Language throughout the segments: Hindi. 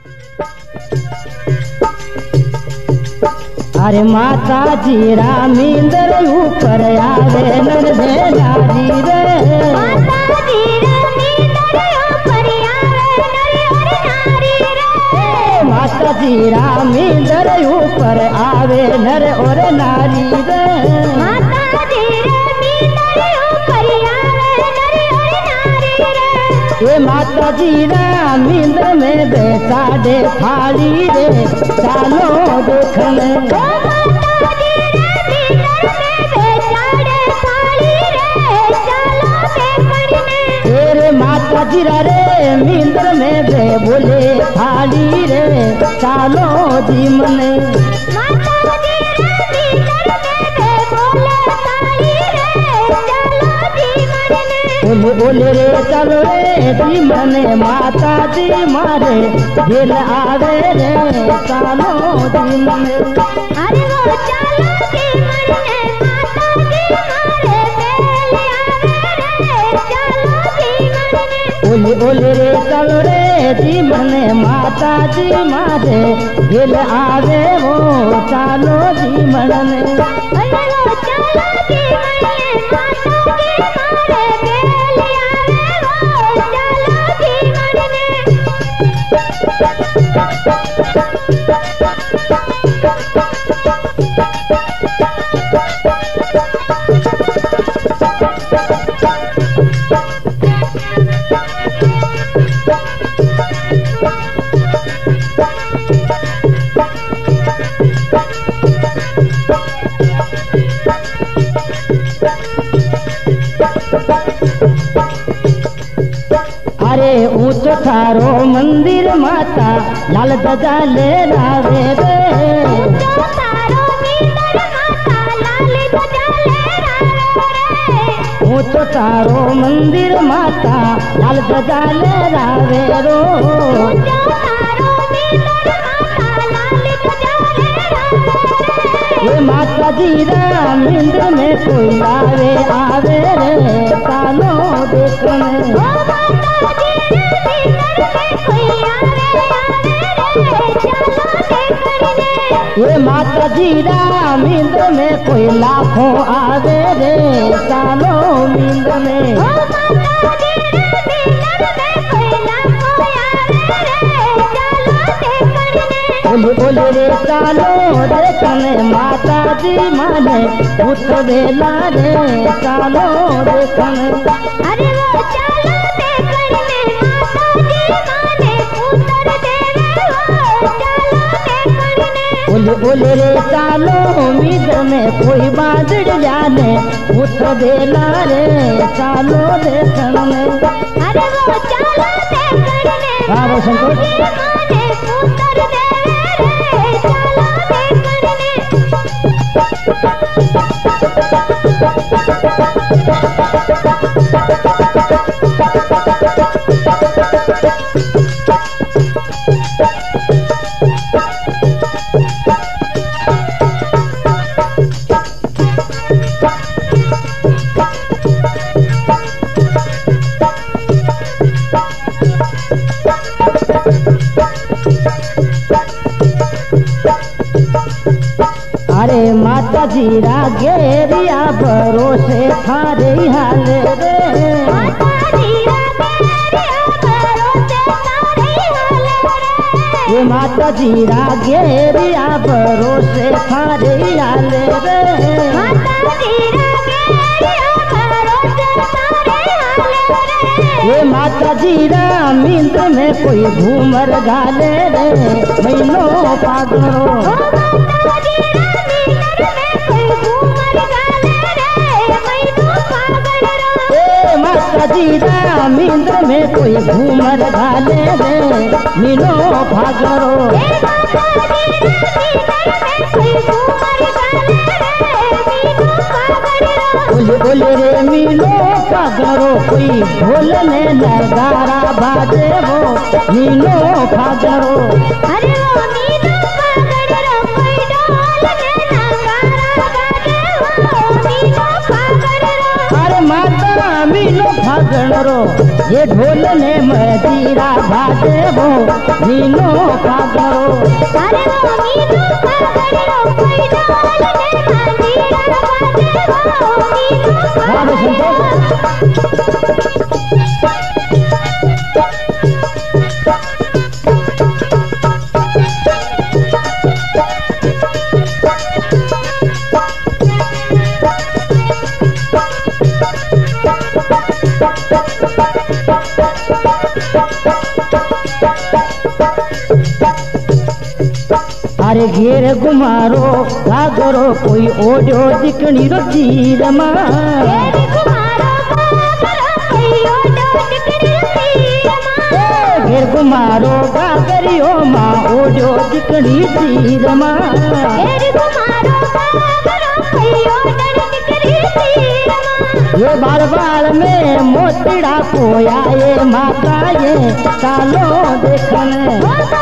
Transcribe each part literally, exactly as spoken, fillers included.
अरे माता जी रामिंदर ऊपर आवे नर दे नारी रे, माता जी रामिंदर ऊपर आवे नर और नारी रे, माता जी रामिंदर ऊपर आवे नर और नारी रे, माता जी रामिंदर ऊपर आवे नर और नारी रे, ये माता जी रामिंदर में बैठा दे थाली रे, चालो देखने माता जी रे मिंदर में बे बोले थाली रे, चालो जी मने माता जी रे मिंदर में बे बोले थाली रे, चालो जी मने बोले बोले रे चलो रे जी मने, माता जी मारे दिल आवे रे, चालो जी मने अरे वो चालो जी मने, माता जी मारे दिल आवे रे, चालो जी मने बोले बोले रे चलो रे जी मने, माता जी मारे दिल आवे वो, चालो जी मने अरे वो चालो जी मने, माता जी मारे दिल आवे वो, चालो जी मने अरे ऊंच थारो मंदिर माता लाल ध्वजा ले रावे रे, ऊंचो थारो मिंदर माता लाल ध्वजा लहरावे रे, ऊंच थारो मंदिर माता लाल ध्वजा ले रावे रो, ऊंचो थारो मिंदर माता लाल ध्वजा लहरावे रे, ये माता जी रामिंदर में कोई आवे आवे रे, चालो देखने ओ माता जी मिंदर में कोई आवे आवे रे, चालो देखने ये माता जी रामिंदर में कोई लाखों आवे रे, चालो मिंद में ओ माता जी मिंदर में कोई लाखों आवे रे, चालो देखने बोले बोले रे चालो देखने, माता जी माने उठ बेला रे, चालो देखने अरे वो चालो देखने, माता जी माने पुत्र देवे वो, चालो देखने बोले बोले रे चालो उम्मीद में कोई बादल जाने, उठ बेला रे, चालो देखने अरे वो चालो देखने, हाँ, वो माता संतोष। जी माने पुत्र देवे रे, चालो देखने अरे माता जी रागेरिया भरोसे थारे हाल रे, माता जी रागेरिया भरोसे थारे हाल रे, ये माता जी रागेरिया भरोसे थारे हाल रे, माता जी रागेरिया भरोसे थारे हाल रे, ये माता जी रामिंद्र में कोई घूमर गाले रे, महीनों पागलो ओ माता जी रामिंदर में कोई घूमर गाले रे, मैनू पागल रो ए माता जी रामिंद्र में कोई घूमर गाले रे, मीनो भागरो ए माता जी रामिंदर में कोई घूमर गाले रे, मैनू पागल रो बोले बोले रे मीनो भागरो, कोई ढोल ने नगारा बाजे वो, मीनो भागरो अरे वो मीनू पागल रो, कोई ढोल में नगारा बाजे वो, मीनू पागल रो अरे माता मीनो भागणरो, ये ढोल ने मजीरा बाजे वो मीनो पागरो। अरे वो मीनो पागरो कोई ढोल ने मजीरा बाजे वो मीनो पागरो। अरे घेर गुमारो घाघरो कोई ओढ़ो दिकनी रो चीर मां। घेर गुमारो घाघरो कोई ओढ़ो दिकनी रो चीर मां। घेर गुमारो घाघरियो मां ओढ़ो दिकनी चीर मां। घेर गुमारो घाघरो कोई ओढ़ो दिकनी चीर मां। ये बाल बाल में मोतीड़ा पोया ये माता ये चालो देखने।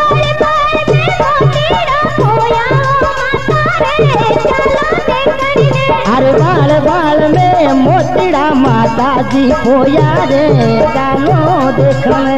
अरे बाल बाल में मोतीड़ा माता जी पोया रे चालो देखने।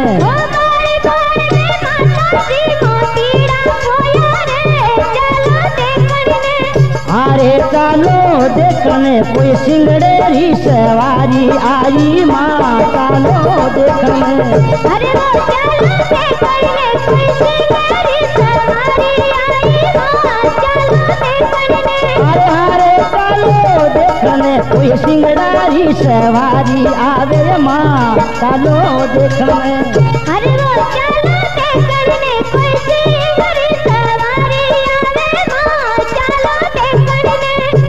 अरे चालो देखने कोई सिंगड़ेरी सवारी आई माँ चालो देखने। अरे वो चालो देखने कोई सिंगड़ेरी सवारी आई माँ चालो देखने। अरे हरे चालो देखने कोई सिंगड़ारी सवारी आवे माँ चालो देखने। अरे वो चालो देखने कोई सिंगड़ेरी सवारी आवे माँ चालो देखने।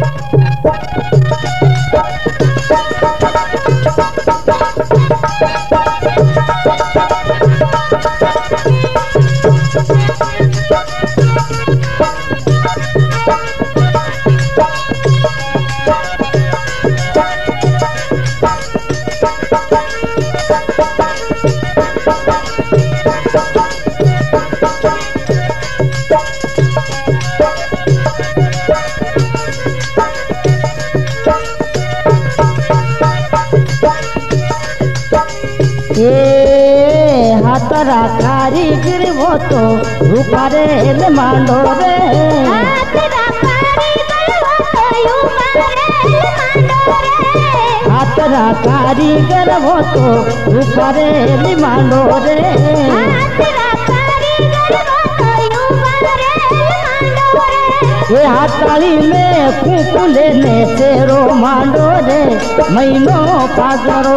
ए हाथरा कारीगर वो तो रूपारे ले मांडो रे। हाथरा कारीगर वो तो रूपारे ले मांडो रे। हाथरा कारीगर वो तो रूपारे ले मांडो रे। हाथरा कारीगर वो तो रूपारे ले मांडो रे। ये हाथाली में कुकु लेने तेरो मांडो रे महीनो पागरो।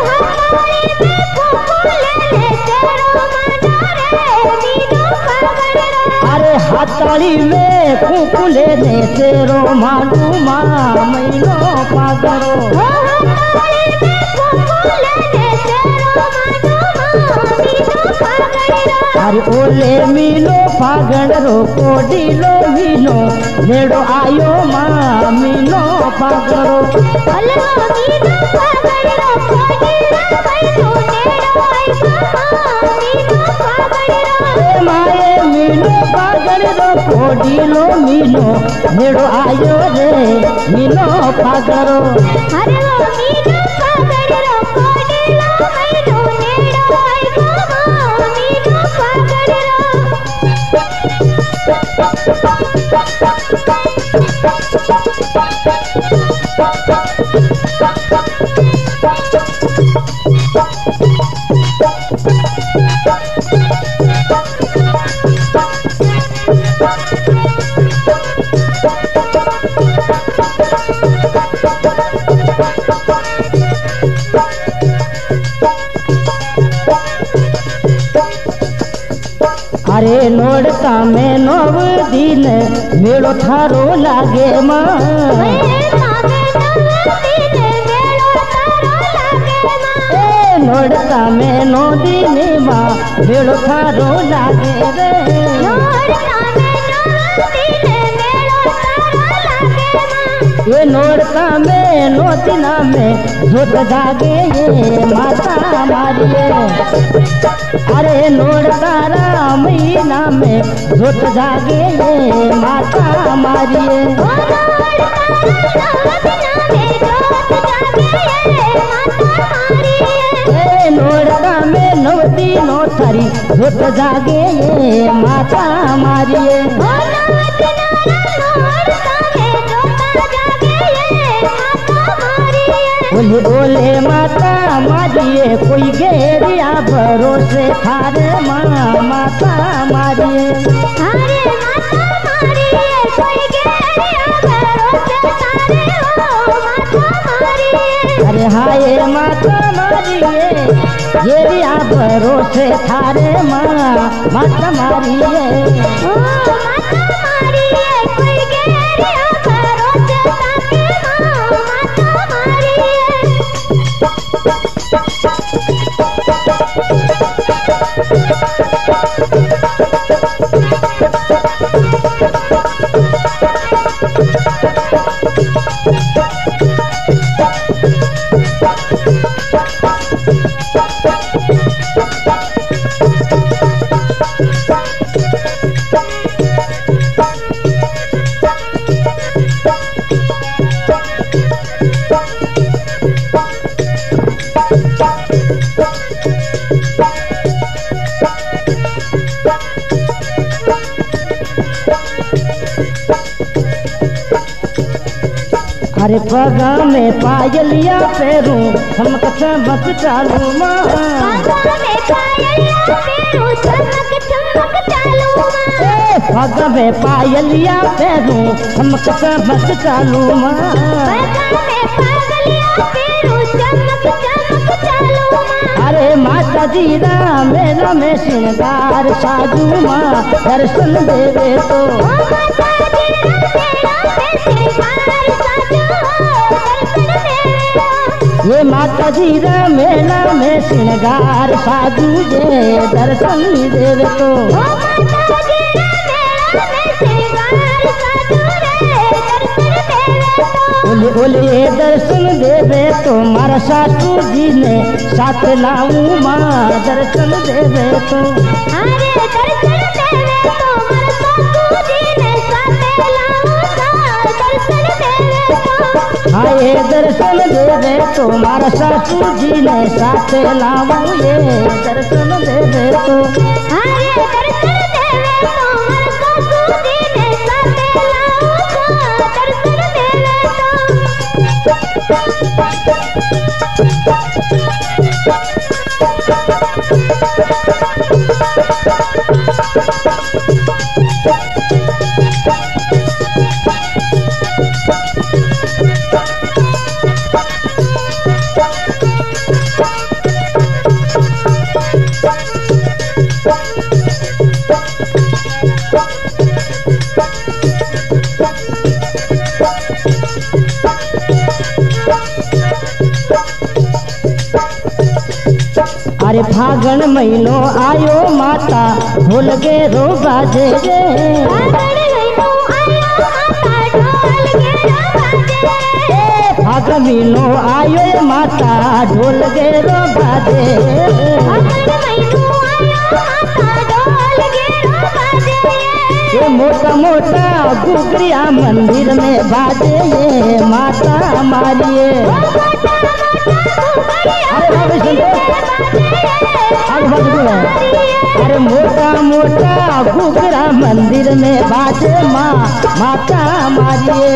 अरे हाथाली में कुकु लेने तेरो मांडू माँ महीनो पागरो। अरे ओले मीनो पागड़ो कोडीलो मीनो नेड़ो आयो माँ मीनो पागरो। माए मीनो पागड़ो कोडीलो मीनो नेड़ो आयो रे मीनो पागरो। अरे वो मीनो पागड़ो कोडीलो मीनो नेड़ो आयो माँ मीनो पागड़ो। अरे नोड़ता में नव दिन मेलो थारो लागे माँ। नोड़ता में नो दिन माँ मेलो थारो लागे रे। ये नोड़ता में नो दिना में झोट जागे ये माता मारिए। अरे नोड़ता महीना में झोट जागे ये माता मारिए। नोड़ता दीनो थारी झूठ जागे ये माता मारिए। ओ नाच नारा नोर सामे जोता जागे ये माता मारिए। ओले ओले माता मारिए कोई गेरिया भरोसे थारे माँ माता मारिए। अरे माता मारिए कोई गेरिया भरोसे तारे हो माता मारिए। अरे हाय माता मारिए गेरिया भरोसे थारे माँ माता मारिए। ओ माता मारिए कोई गेरिया भरोसे तारे माँ माता मारिए। अरे पगा में पायलिया पैरूं चमक चमक चालू माँ। पगा में पायलिया पैरूं चमक चमक चालू माँ। पगा में पायलिया पैरूं चमक चमक चालू माँ। पगा में पायलिया पैरूं चमक चमक चालू माँ। अरे माता जी राम मेला में श्रृंगार साजू माँ दर्शन देवे तो। ओ माता जी मेला में श्रृंगार साजू दर्शन देवे। ये माता जी राम मेला में श्रृंगार साजू जे दर्शन देवे तो। ओ माता जी मेला में श्रृंगार साजू रे दर्शन देवे तो। ओले ओले दर्शन देवे तो मारा सासू जी ने साथ लाऊं माँ दर्शन देवे तो। अरे दर्शन देवे तो मारा सासू जी ने साथ लाऊंगा दर्शन देवे तो। हाय दर्शन देवे तो मारा सासू जी ने साथ लाऊं ये दर्शन देवे तो। अरे दर्शन देवे तो मारा सासू जी ने साथ लाऊंगा दर्शन देवे अरे फागण महीनो आयो माता ढोल के रो बाजे रे। फागण महीनो आयो माता ढोल के रो बाजे। फागण महीनो आयो माता ढोल के रो बाजे। फागण महीनो आयो माता ढोल के रो बाजे। ये मोटा मोटा गुगरिया मंदिर में बाजे ये माता मारिए। अरे मोटा मोटा घुघरा मंदिर में बाजे माँ माता मारिए।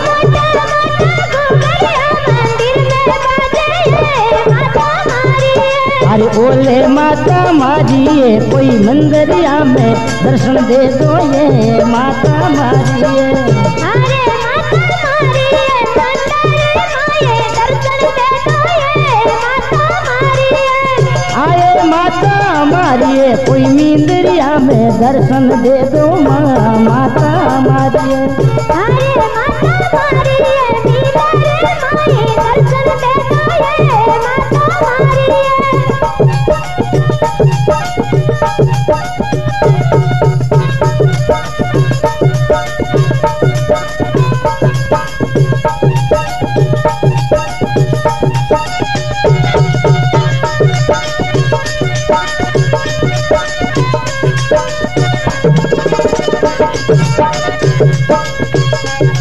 अरे ओले माता मारिए कोई मंदिरिया में दर्शन दे दो ये माता मारिए। अरे माता मारिए मंदिर माये दर्शन दे दो ये माता मारिए। आए माता मारिए कोई मंदिरिया में दर्शन दे दो माँ माता मारिए। अरे माता मारिए मंदिर माये दर्शन दे दो ये माता मारिए।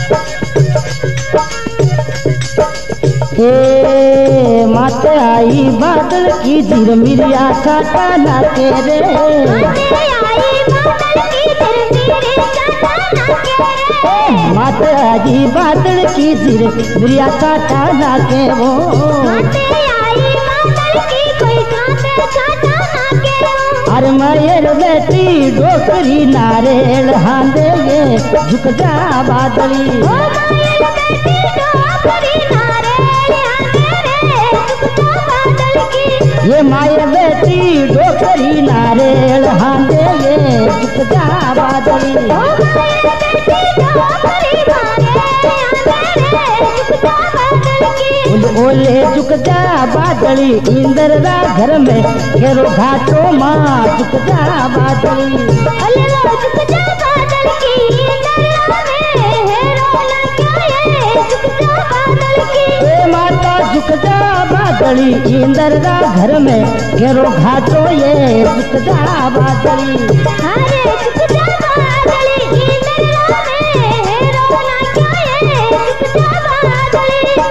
हे माते आई बादल की जीर मिरिया काटा ना के रे माते आई बादल की जीर मेरे काटा ना के रे माता जी बादल की जीर मिरिया काटा ना के वो माते आई बादल की कोई काटे काटा ना के वो अरे मायर बेटी डोकरी नारेल हांदे ये झुक जा बादली ओ मायर बेटी डोकरी नारेल हांदे रे झुक जा बादल की ये मायर बेटी डोकरी नारेल हांदे ये झुक जा बादली ओ मायर बेटी डोकरी नारेल हांदे रे झुक जा बादल की ओले झुक जा बादली इंदर रा घर में घेरो घाटो माँ झुक जा बादली अले लो झुक जा बादल की इंदर में हेरो लगाए झुक जा बादल की ए माता झुक जा बादली इंदर रा घर में घेरो घाटो ये झुक जा बादली अरे झुक जा बादल इंदर में हेरो लगाए झुक जा बादल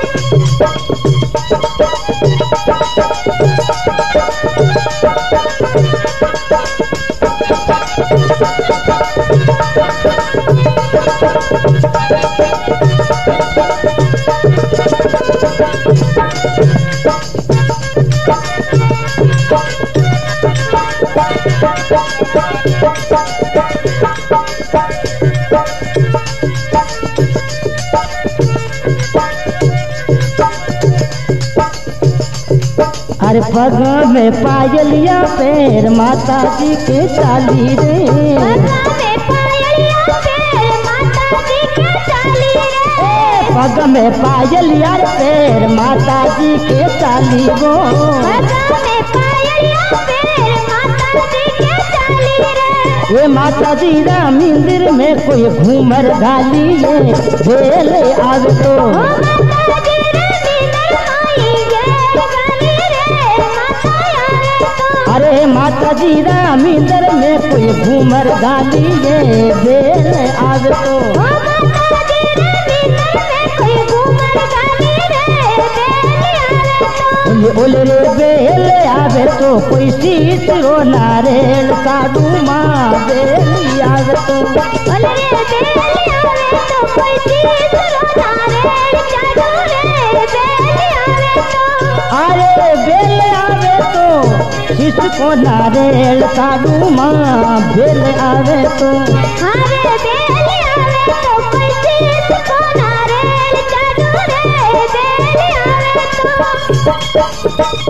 अरे पग में पायलिया पैर माता जी के चाली रे पगा में पायलिया पैर माता जी के चाली रे पग में पायलिया पैर माता जी के चाली गो पगा में पायलिया पैर माता जी के चाली रे ये माता जी राम मंदिर में कोई घूमर गाली ये भेल आवे तो ओ माता जी रे मीनर माई गेर गाली रे माता आवे तो अरे माता जी राम मंदिर में कोई घूमर गाली ये भेल आवे तो ओ माता जी रे मीनर में कोई घूमर गाली रे बेली आवे तो ये ओले रे बेल आवे तो कोई शीश रो नारेल काडू माँ बेली आवे तो अरे रे बेली आवे तो कोई चीज रोना रे चाडू रे बेली आवे तो अरे बेल आवे तो शीश को नारेल काडू माँ बेल आवे तो अरे बेली आवे तो कोई चीज रोना रे चाडू रे बेली आवे तो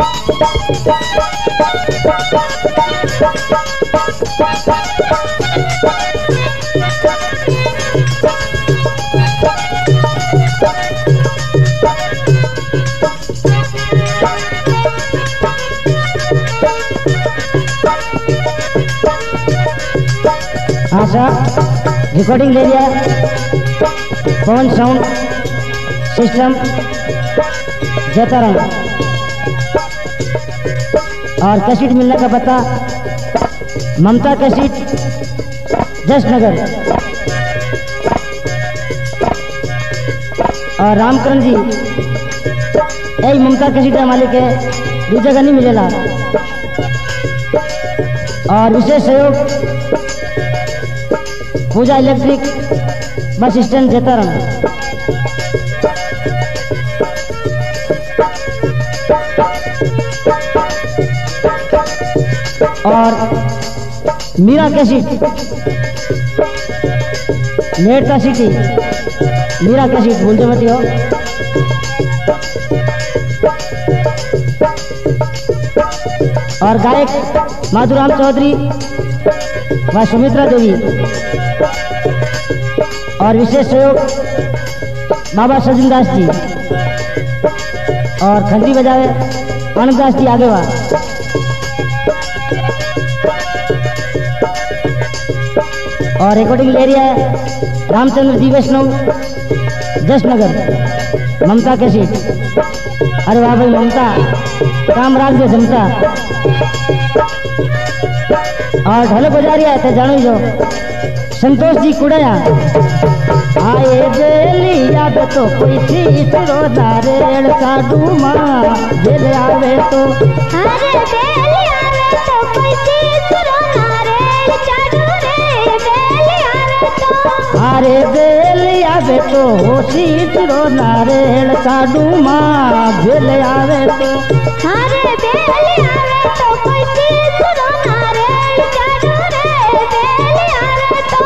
Asha recording area Pawan sound system जतारंग और कैसेट मिलने का पता ममता कैसेट जस्ट नगर और रामकरण जी यही ममता कैसेट का मालिक है दूसरी जगह नहीं मिलेगा और विशेष सहयोग पूजा इलेक्ट्रिक बस स्टैंड जतारंग और मीरा कैसेट नेट का सिटी मीरा कैसेट भूल मत हो और गायक माधुराम चौधरी व सुमित्रा देवी और विशेष सहयोग बाबा सजन दास जी और खंडी बजावे आनंद दास जी आगे वा और रिकॉर्डिंग एरिया है रामचंद्र जी वैष्णव जस्ट नगर ममता कैसेट। अरे वाह भाई ममता काम राख दे जमता और ढोलक बजा रही है तो जानो जो संतोष जी कुड़िया आए बेली आवे तो कोई तीसरो नारेल साडू माँ जेल आवे तो अरे बेली आवे तो कोई तीसरो नारेल चाडू रे बेली आवे तो अरे बेली आवे तो तीसरो नारेल साडू माँ जेल आवे तो अरे बेली आवे तो कोई तीसरो नारेल चाडू रे बेली आवे तो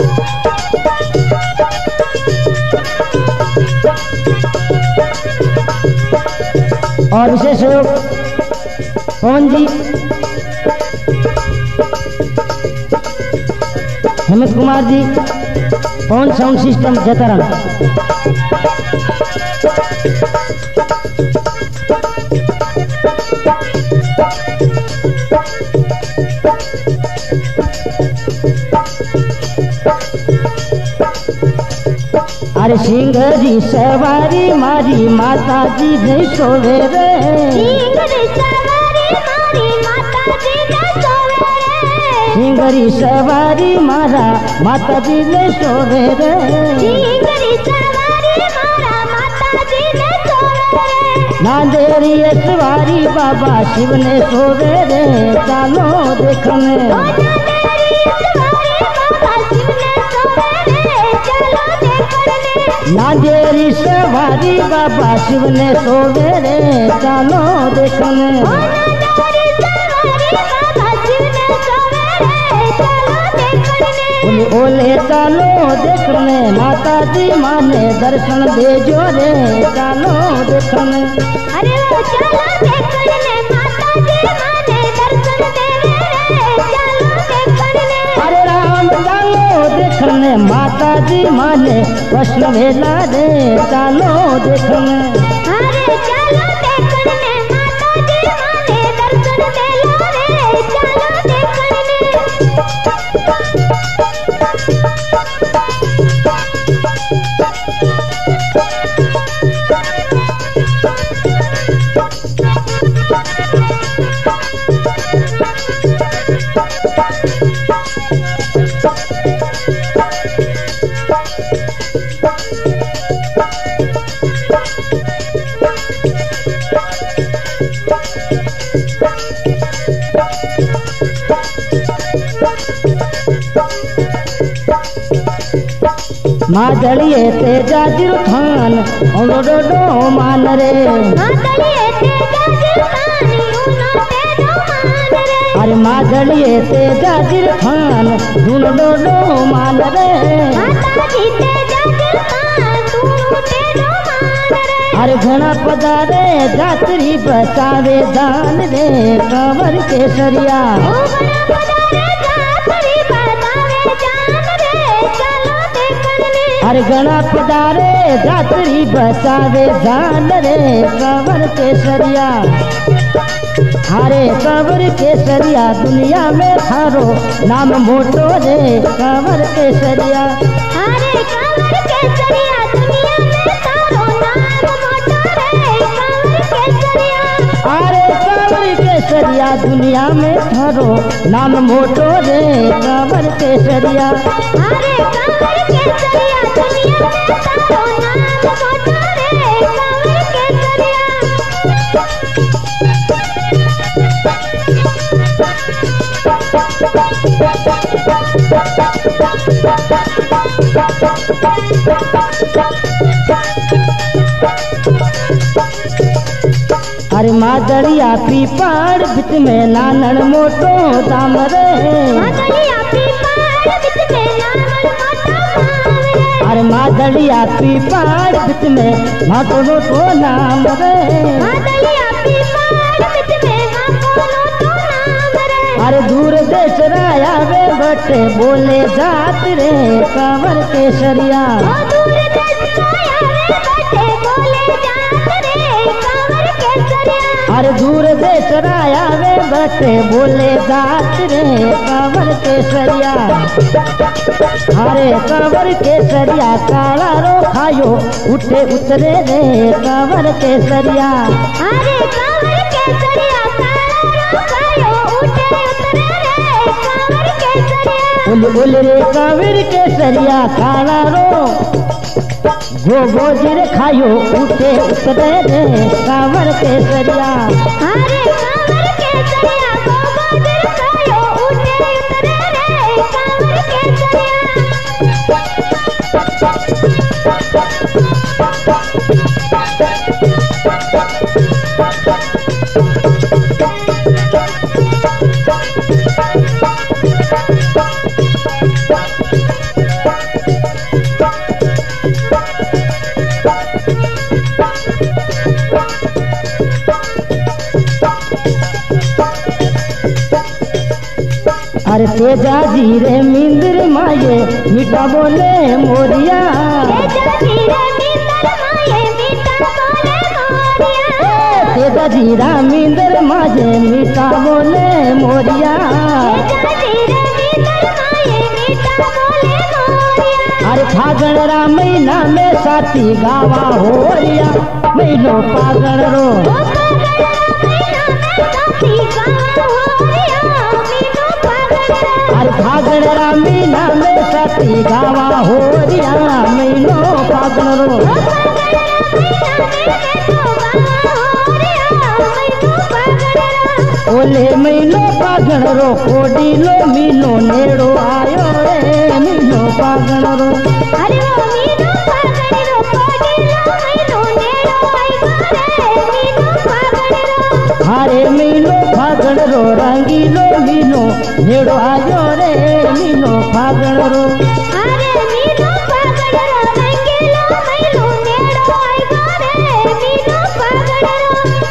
और विशेष सहयोग पवन जी, हेमंत कुमार जी, पवन साउंड सिस्टम जताराम। अरे सिंह जी सवारी मारी माता जी नहीं सोवे रे सिंगरी सवारी मारी माता जी ने सोवे रे सिंगरी सवारी मारा माता जी नहीं सोवे रे सिंगरी सवारी मारा माता जी ने सोवे रे नांदेरी सवारी बाबा शिव ने सोवे रे चालो देखने ओ नांदेरी सवारी बाबा शिव ने सोवे रे चलो देखने नांदेरी सवारी बाबा शिव ने सोवे रे चालो देखने ओ नांदेरी सवारी बाबा शिव ने सोवे रे चलो देखने ओले ओले चालो देखने माता जी माने दर्शन देजो रे चालो देखने अरे वो चलो देखने माता जी माने दर्शन देवे रे चलो देखने अरे राम चालो देखने माता जी माने कृष्ण वेला रे चालो देखने अरे चलो देखने माता जी माने दर्शन देलो रे चलो देखने मादलिए ते जाजिर थान ओलो डो डो मान रे मादलिए ते जाजिर थान ऊनो ते डो मान रे अरे मादलिए ते जाजिर थान ऊनो डो डो मान रे माता जी ते जाजिर थान ऊनो ते डो मान रे अरे घना पधारे जातरी बचावे दान रे कंवर केसरिया ओ बड़ा पधारे जातरी बतावे जान रे चलो देखने अरे घना पधारे जातरी बचावे दान रे कंवर केसरिया हरे कंवर केसरिया दुनिया में थारो नाम मोटो रे कंवर केसरिया अरे कंवर केसरिया दुनिया में तारो नाम मोटो रे कंवर केसरिया अरे कंवर केसरिया दुनिया में थारो नाम मोटो रे कंवर केसरिया अरे कंवर केसरिया दुनिया में तारो नाम मोटो रे कंवर केसरिया अरे मादड़िया पीपाड़ बिच में नानन मोटो दाम रे मादलिया पीपाड़ बिच में नामन मोटो नाम रे अरे मादड़िया पीपाड़ बिच में माटो मोटो नाम रे मादलिया पीपाड़ बिच में माकोनो तो नाम रे अरे दूर देश राया वे बटे बोले जात रे कंवर केसरिया ओ दूर देश आया रे बटे बोले जात रे कंवर केसरिया अरे दूर देश राया वे बटे बोले जात रे कंवर केसरिया अरे कंवर केसरिया काला रो खायो उठे उतरे रे कंवर केसरिया अरे कंवर केसरिया काला रो खायो उठे उतरे रे कंवर केसरिया उल उल रे कांवर के सरिया खाना रो गो गोजिर खायो उठे उतरे रे कांवर के सरिया अरे कांवर के सरिया गो गोजिर खायो उठे उतरे रे कांवर के सरिया अरे तेजा जी रे मिंदर माये मीठा बोले मोरिया तेजा जी रे मिंदर माये मीठा बोले मोरिया तेजा जी रा मिंदर माये मीठा बोले मोरिया तेजा जी रे मिंदर माये मीठा बोले मोरिया अरे फागण रा महीना में साथी गावा होरिया महीनो फागण रो अरे फागण रा महीना में साथी गावा होरिया महीनो फागण रो ओले महीनो फागण रो कोडी लो मीनो नेड़ो आयो रे मीनो फागण रो अरे वो मीनो फागण रो कोडी लो मीनो नेड़ो आयो रे मीनो फागण रो हारे मीनो फागण रो रंगीलो मीनो नेड़ो आयो रे मीनो फागण रो अरे मीनो फागण रो रंगीलो मीनो नेड़ो आयो रे मीनो फागण रो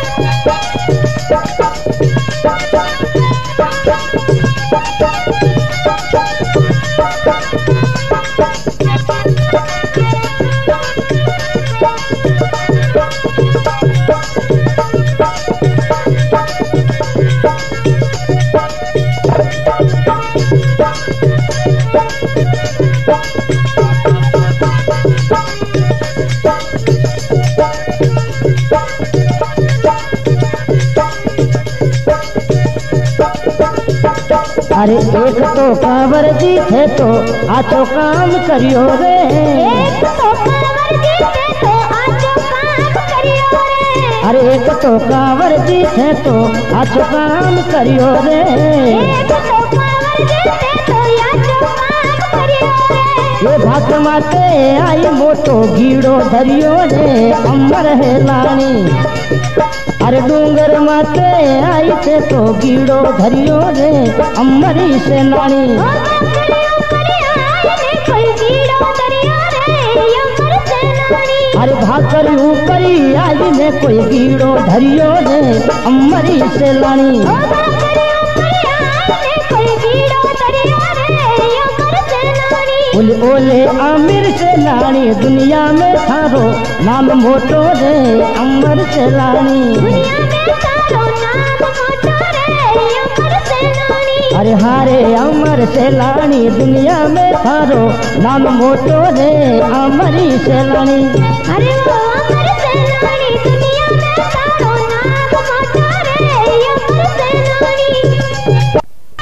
अरे एक तो कांवर जी थे तो आचो काम करियो रे एक तो कांवर जी थे तो आचो काम करियो रे अरे एक तो कांवर जी थे तो आचो काम करियो रे एक तो कांवर जी थे तो आचो काम करियो रे ये भाग माते आई मोटो गीड़ो धरियो रे अमर है लानी अरे डूंगर माते आई थे तो गीड़ो धरियो रे अमरी से नानी ओ बकरियों करे आए ने कोई गीड़ो धरियो रे अमर से नानी अरे भाकर ऊपरी आई ने कोई गीड़ो धरियो रे अमरी से लानी ओ बकरियों करे आए ने कोई गीड़ो धरियो रे अमर से नानी ओले ओले आमिर से लानी दुनिया में थारो नाम मोटो रे अमर से लानी दुनिया में सारो नाम मोटो रे अमर से नानी अरे हारे अमर से लानी दुनिया में थारो नाम मोटो रे अमरी से लानी अरे वो अमर से नानी दुनिया में सारो नाम मोटो रे अमर से नानी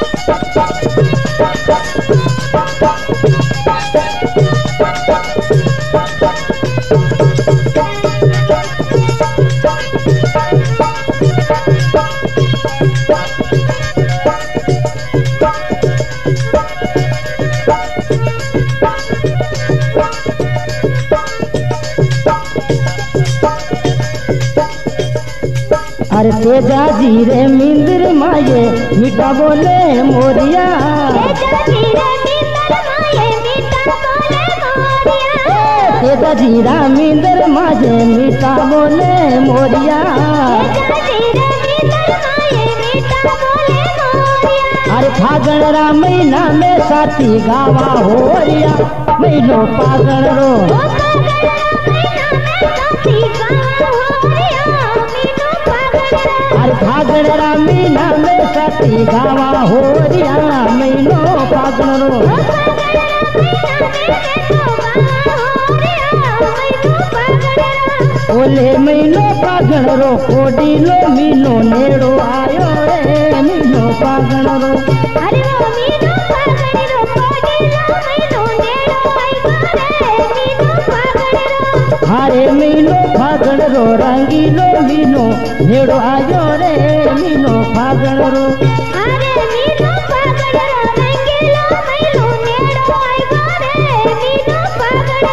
अरे तेजा जी रे मिंदर माये मीठा बोले मोरिया तेजा जी रे मिंदर माये मीठा बोले मोरिया तेजा जी रा मिंदर माये मीठा बोले मोरिया तेजा जी रे मिंदर माये मीठा बोले मोरिया अरे फागण रा महीना में साथी गावा होरिया महीनो फागण रो ओ फागण रा महीना में साथी गावा होरिया मीनो फागण रा अरे फागण रा महीना में साथी गावा होरिया महीनो फागण रो ओ फागण रा महीना में तो गावा होरिया मीनो फागण रा ओले महीनो फागण रो कोडी लो मीनो नेड़ो आयो रे मीनो फागण रो अरे वो मीनो फागण रो मीनो फागण रो रंगीलो मीनो भेड़ो आयो रे मीनो फागण रो अरे मीनो फागण रो रंगीलो मीनो नेड़ो आयो रे मीनो फागण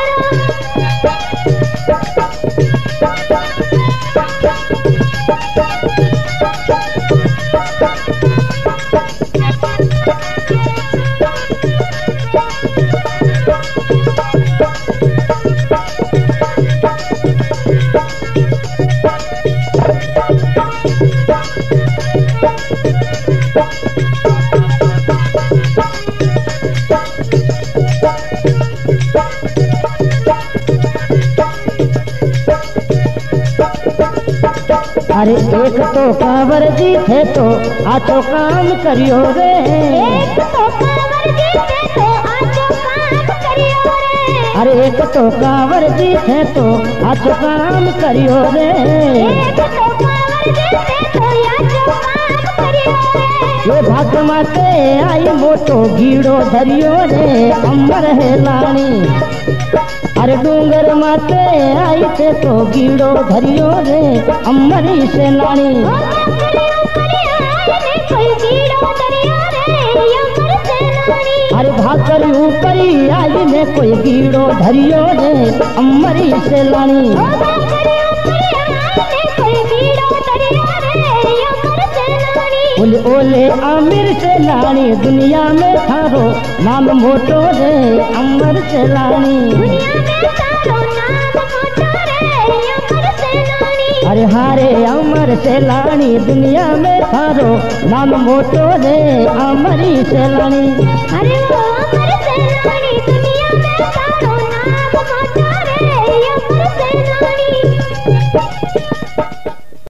अरे एक तो कांवर जी थे तो आचो काम करियो रे एक तो कांवर जी थे तो आचो काम करियो रे अरे एक तो कांवर जी थे तो आचो काम करियो रे एक तो कांवर जी थे तो आचो काम करियो रे ये भाग माते आई मोटो गीड़ो धरियो रे अमर है लाणी अरे डूंगर माते आई थे तो गीड़ो धरियो रे अमरी से लाणी ओ करियो करियो आने कोई गीड़ो दरिया रे अमर से लाणी अरे भाकर ऊपरी आई ने कोई गीड़ो धरियो रे अमरी से लाणी ओ करियो करियो आने कोई गीड़ो दरिया रे अमर से लाणी ओले ओले आमिर से लाणी दुनिया में थारो नाम मोटो रे अमर से लाणी दुनिया में तारो नाम मोटो रे अमर से लाणी अरे हारे अमर से लाणी दुनिया में थारो नाम मोटो रे अमरी से लाणी अरे वो अमर से लाणी दुनिया में तारो नाम मोटो रे अमर से लाणी